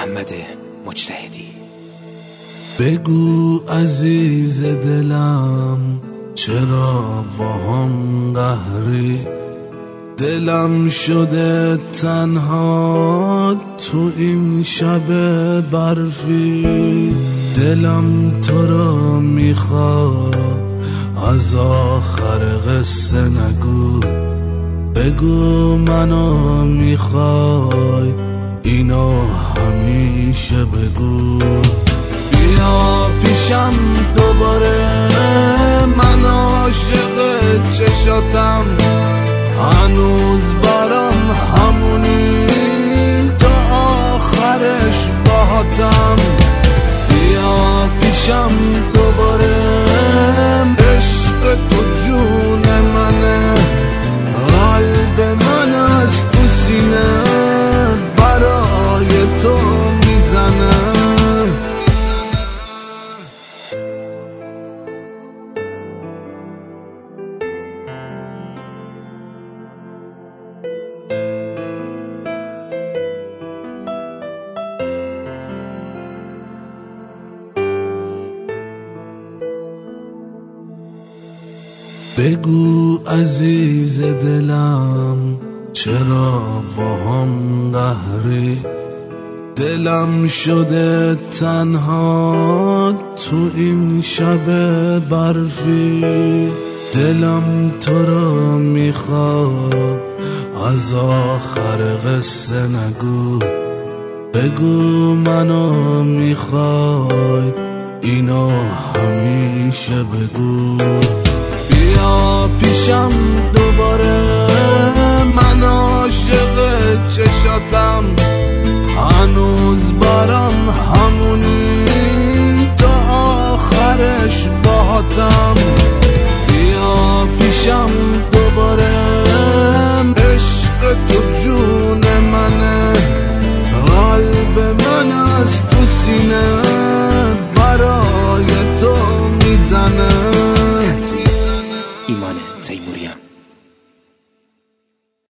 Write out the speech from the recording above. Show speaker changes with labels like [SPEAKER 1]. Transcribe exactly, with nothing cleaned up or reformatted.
[SPEAKER 1] محمد مجتهدی.
[SPEAKER 2] بگو عزیز دلم چرا با هم قهری، دلم شده تنها تو این شب برفی، دلم تو را میخواد از آخر قصه نگو، بگو منو میخوای اینو همیشه بگو. بیا پیشم دوباره من عاشق چشاتم، هنوز برام همونی تا آخرش باهاتم. بیا پیشم دوباره عشق تو جون منه، قلب من از تو سینه برای تو میزنه. بگو عزیز دلم چرا با هم قهری، دلم شده تنها تو این شب برفی، دلم تو را میخواد از آخر قصه نگو، بگو منو میخوای اینو همیشه بگو. بیا پیشم دوباره من عاشق چشاتم، هنوز برام همونی تا آخرش باهاتم. بیا پیشم دوباره عشق تو جون منه، قلب من از